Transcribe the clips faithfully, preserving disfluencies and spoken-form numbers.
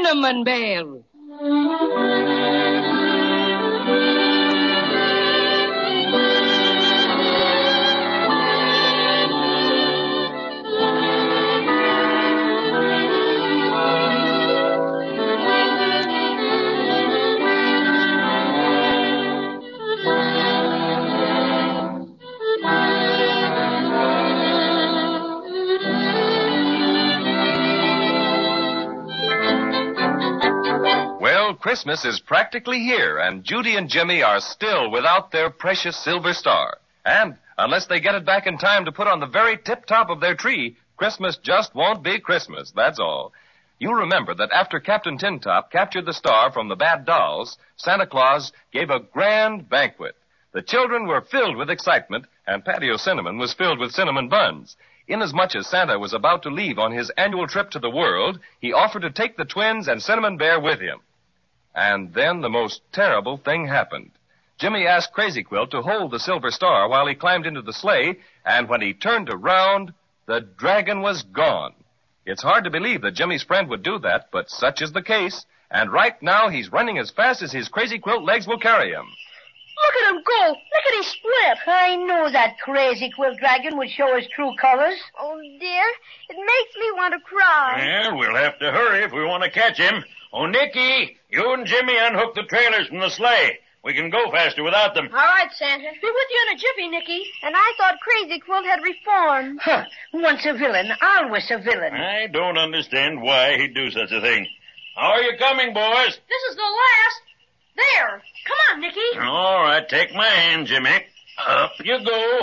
Cinnamon Bear. Christmas is practically here, and Judy and Jimmy are still without their precious silver star. And unless they get it back in time to put on the very tip-top of their tree, Christmas just won't be Christmas, that's all. You remember that after Captain Tintop captured the star from the bad dolls, Santa Claus gave a grand banquet. The children were filled with excitement, and Patio Cinnamon was filled with cinnamon buns. Inasmuch as Santa was about to leave on his annual trip to the world, he offered to take the twins and Cinnamon Bear with him. And then the most terrible thing happened. Jimmy asked Crazy Quilt to hold the silver star while he climbed into the sleigh, and when he turned around, the dragon was gone. It's hard to believe that Jimmy's friend would do that, but such is the case, and right now he's running as fast as his Crazy Quilt legs will carry him. Look at him go! Look at his split! I knew that Crazy Quilt dragon would show his true colors. Oh, dear, it makes me want to cry. Yeah, we'll have to hurry if we want to catch him. Oh, Nicky, you and Jimmy unhook the trailers from the sleigh. We can go faster without them. All right, Santa. Be with you in a jiffy, Nicky. And I thought Crazy Quilt had reformed. Huh. Once a villain, always a villain. I don't understand why he'd do such a thing. How are you coming, boys? This is the last. There. Come on, Nicky. All right, take my hand, Jimmy. Up you go.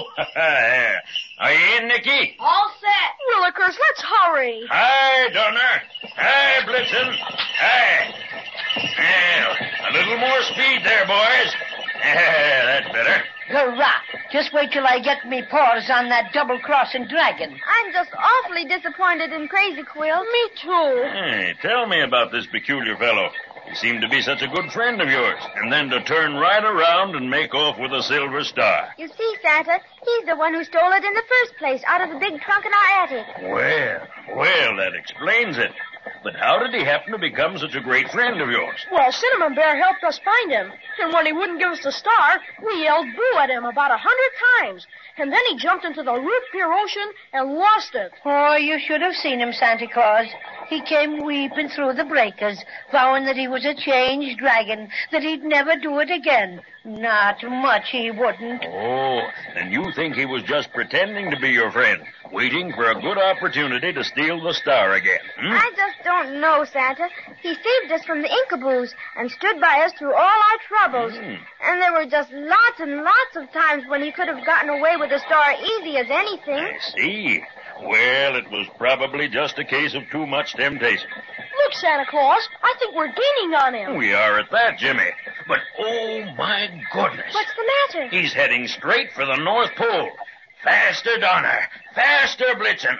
Are you in, Nicky? All set. Willikers, let's hurry. Hi, Donner. Hi, Blitzen. Hi. Well, a little more speed there, boys. That's better. Hurrah! Just wait till I get me paws on that double-crossing dragon. I'm just awfully disappointed in Crazy Quilt. Me too. Hey, tell me about this peculiar fellow. He seemed to be such a good friend of yours, and then to turn right around and make off with a silver star. You see, Santa, he's the one who stole it in the first place, out of the big trunk in our attic. Well, well, that explains it. But how did he happen to become such a great friend of yours? Well, Cinnamon Bear helped us find him. And when he wouldn't give us the star, we yelled boo at him about a hundred times. And then he jumped into the root beer ocean and lost it. Oh, you should have seen him, Santa Claus. He came weeping through the breakers, vowing that he was a changed dragon, that he'd never do it again. Not much he wouldn't. Oh, and you think he was just pretending to be your friend, waiting for a good opportunity to steal the star again, hmm? I just don't know, Santa. He saved us from the Inkaboos and stood by us through all our troubles. Mm. And there were just lots and lots of times when he could have gotten away with the star easy as anything. I see. Well, it was probably just a case of too much temptation. Look, Santa Claus, I think we're gaining on him. We are at that, Jimmy. But, oh, my goodness. What's the matter? He's heading straight for the North Pole. Faster, Donner. Faster, Blitzen.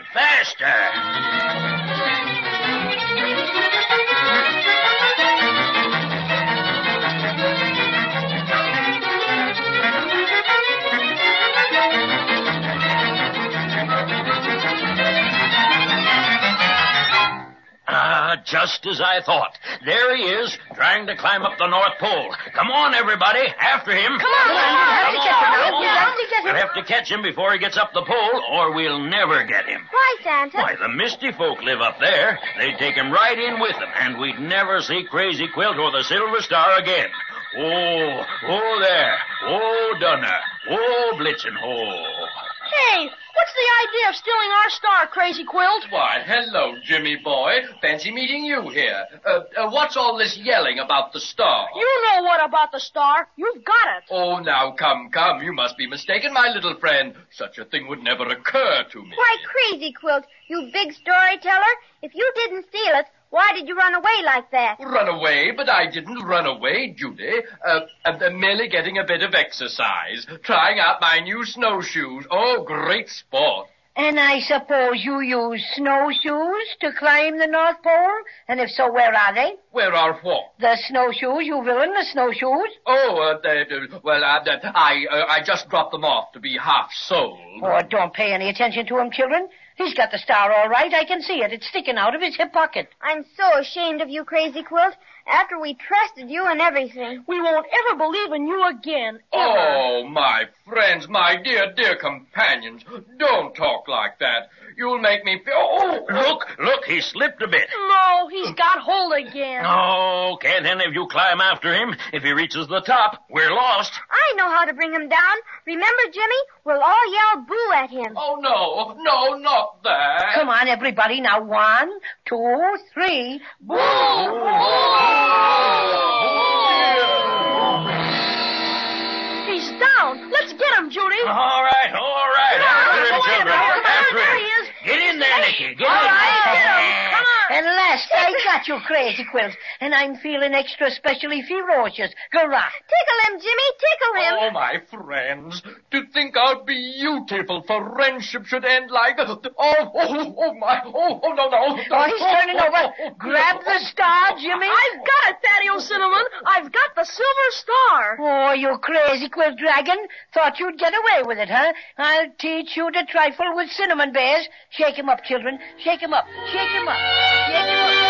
Faster. Ah, just as I thought. There he is, trying to climb up the North Pole. Come on, everybody, after him. Come on, Come Come on, on, come we'll on, have to come get him. on. We'll have to get him. We'll have to catch him before he gets up the pole, or we'll never get him. Why, Santa? Why, the Misty folk live up there. They'd take him right in with them, and we'd never see Crazy Quilt or the Silver Star again. Oh, oh there. Oh, Donner. Oh, Blitzen. Oh. Hey, what's the idea of stealing our star, Crazy Quilt? Why, hello, Jimmy boy. Fancy meeting you here. Uh, uh, what's all this yelling about the star? You know what about the star. You've got it. Oh, now, come, come. You must be mistaken, my little friend. Such a thing would never occur to me. Why, Crazy Quilt, you big storyteller, if you didn't steal it, why did you run away like that? Run away? But I didn't run away, Judy. Uh, uh, merely getting a bit of exercise. Trying out my new snowshoes. Oh, great sport. And I suppose you use snowshoes to climb the North Pole? And if so, where are they? Where are what? The snowshoes, you villain, the snowshoes. Oh, uh, uh, well, uh, I, uh, I just dropped them off to be half sold. Oh, don't pay any attention to him, children. He's got the star all right. I can see it. It's sticking out of his hip pocket. I'm so ashamed of you, Crazy Quilt. After we trusted you and everything. We won't ever believe in you again, ever. Oh, my friends, my dear, dear companions, don't talk like that. You'll make me feel... Oh, Look, look, he slipped a bit. No, he's got hold again. Oh, can't any of you climb after him? If he reaches the top, we're lost. I know how to bring him down. Remember, Jimmy? We'll all yell boo at him. oh, no, no, not that. Come on, everybody. Now, one, two, three. Boo! He's down. Let's get him, Judy. All right, all right. Come on, After him, go in, children. come on, After there him. he is. Get in there, Nicky. Get All in. right, get him. Come on. At last, I got you, Crazy Quilt. And I'm feeling extra specially ferocious. Hurrah. Tickle him, Jimmy. Tickle him. Oh, my friends, to think how beautiful friendship should end like... Oh, oh, oh, my... Oh, oh, no, no. Oh, he's turning over. Grab the star, Jimmy. I've got it, Patio Cinnamon. I've got the silver star. Oh, you Crazy Quilt dragon. Thought you'd get away with it, huh? I'll teach you to trifle with cinnamon bears. Shake him up, children. Shake him up. Shake him up. Shake him up.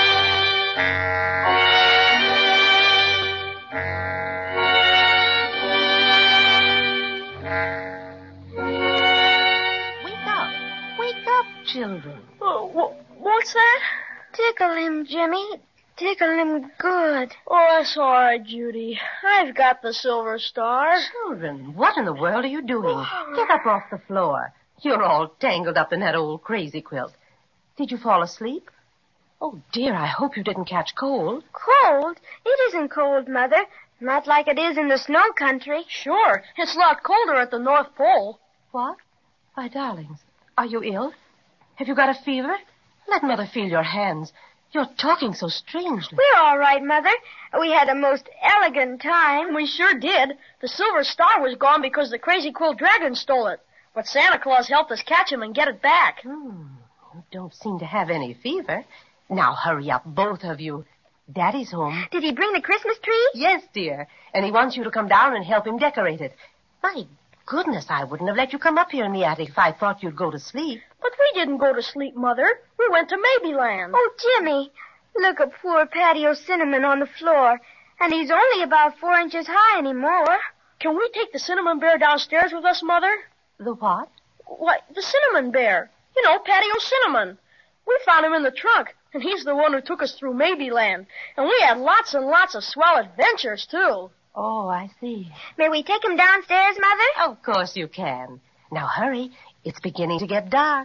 Wake up. Wake up, children. Oh, wh- what's that? Tickle him, Jimmy. Tickle him good. Oh, that's all right, Judy. I've got the silver star. Children, what in the world are you doing? Get up off the floor. You're all tangled up in that old Crazy Quilt. Did you fall asleep? Oh, dear, I hope you didn't catch cold. Cold? It isn't cold, Mother. Not like it is in the snow country. Sure, it's a lot colder at the North Pole. What? Why, darlings, are you ill? Have you got a fever? Let Mother feel your hands. You're talking so strangely. We're all right, Mother. We had a most elegant time. We sure did. The silver star was gone because the Crazy Quilt Dragon stole it. But Santa Claus helped us catch him and get it back. Hmm. You don't seem to have any fever. Now hurry up, both of you. Daddy's home. Did he bring the Christmas tree? Yes, dear. And he wants you to come down and help him decorate it. My goodness, I wouldn't have let you come up here in the attic if I thought you'd go to sleep. But we didn't go to sleep, Mother. We went to Maybeland. Oh, Jimmy, look at poor Patio Cinnamon on the floor. And he's only about four inches high anymore. Can we take the Cinnamon Bear downstairs with us, Mother? The what? Why, the Cinnamon Bear. You know, Patio Cinnamon. We found him in the trunk, and he's the one who took us through Maybeland. And we had lots and lots of swell adventures, too. Oh, I see. May we take him downstairs, Mother? Of course you can. Now hurry. It's beginning to get dark.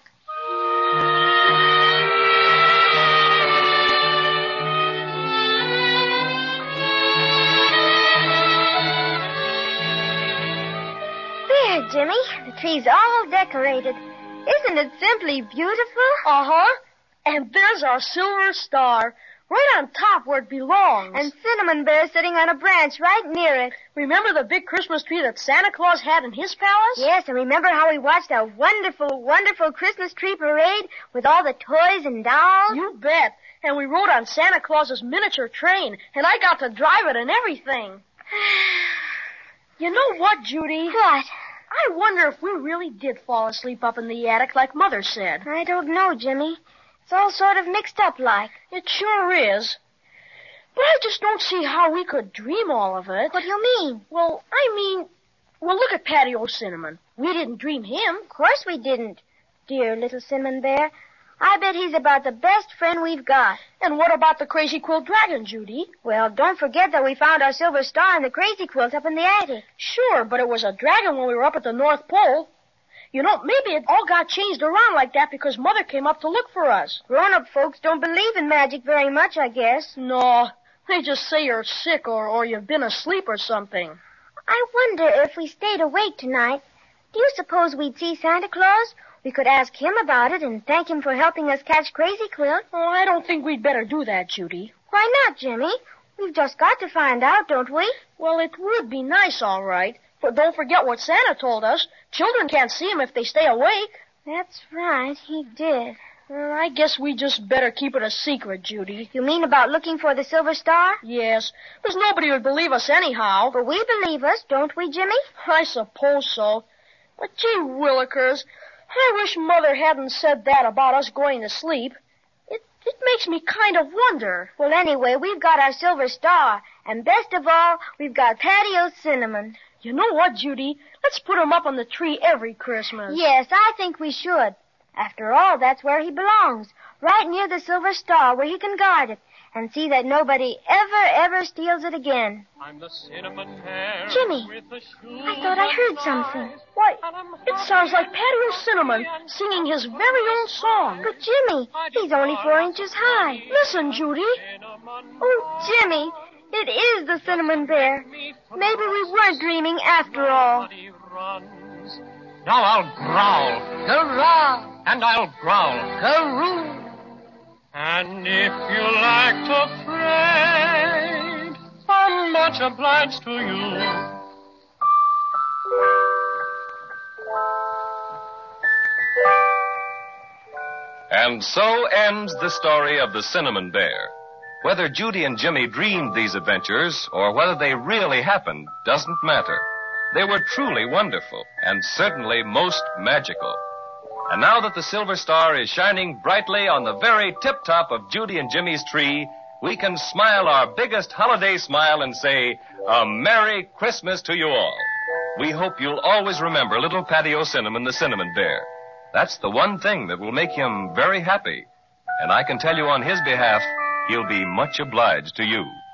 There, Jimmy. The tree's all decorated. Isn't it simply beautiful? Uh-huh. And there's our silver star, right on top where it belongs. And Cinnamon Bear sitting on a branch right near it. Remember the big Christmas tree that Santa Claus had in his palace? Yes, and remember how we watched a wonderful, wonderful Christmas tree parade with all the toys and dolls? You bet. And we rode on Santa Claus's miniature train, and I got to drive it and everything. You know what, Judy? What? I wonder if we really did fall asleep up in the attic like Mother said. I don't know, Jimmy. It's all sort of mixed up like. It sure is. But I just don't see how we could dream all of it. What do you mean? Well, I mean, well, look at Patio Cinnamon. We didn't dream him. Of course we didn't. Dear little Cinnamon Bear. I bet he's about the best friend we've got. And what about the Crazy Quilt Dragon, Judy? Well, don't forget that we found our silver star in the Crazy Quilt up in the attic. Sure, but it was a dragon when we were up at the North Pole. You know, maybe it all got changed around like that because Mother came up to look for us. Grown-up folks don't believe in magic very much, I guess. No, they just say you're sick or, or you've been asleep or something. I wonder if we stayed awake tonight, do you suppose we'd see Santa Claus? We could ask him about it and thank him for helping us catch Crazy Quilt. Oh, I don't think we'd better do that, Judy. Why not, Jimmy? We've just got to find out, don't we? Well, it would be nice, all right. But don't forget what Santa told us. Children can't see him if they stay awake. That's right, he did. Well, I guess we just better keep it a secret, Judy. You mean about looking for the silver star? Yes, because nobody would believe us anyhow. But we believe us, don't we, Jimmy? I suppose so. But gee willikers, I wish Mother hadn't said that about us going to sleep. It, it makes me kind of wonder. Well, anyway, we've got our silver star. And best of all, we've got Patty O'Cinnamon. You know what, Judy? Let's put him up on the tree every Christmas. Yes, I think we should. After all, that's where he belongs. Right near the silver star where he can guard it. And see that nobody ever, ever steals it again. I'm the cinnamon pear. Jimmy, with the I thought I heard something. Why, it sounds like Patty O'Cinnamon singing his very own song. But Jimmy, he's only four inches high. Listen, Judy. Oh, Jimmy, it is the Cinnamon Bear. Maybe we weren't dreaming after all. Now I'll growl. Hurrah! And I'll growl. Karoo! And if you like to fray, I'm much obliged to you. And so ends the story of the Cinnamon Bear. Whether Judy and Jimmy dreamed these adventures or whether they really happened doesn't matter. They were truly wonderful and certainly most magical. And now that the silver star is shining brightly on the very tip-top of Judy and Jimmy's tree, we can smile our biggest holiday smile and say, a Merry Christmas to you all. We hope you'll always remember little Patty O'Cinnamon, the Cinnamon Bear. That's the one thing that will make him very happy. And I can tell you on his behalf, he'll be much obliged to you.